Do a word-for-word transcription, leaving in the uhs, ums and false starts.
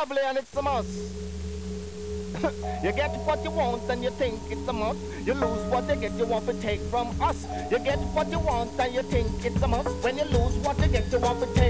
lovely and it's a must. You get what you want and you think it's a must. You lose what you get, you want to take from us. You get what you want and you think it's a must. When you lose what you get, you want to take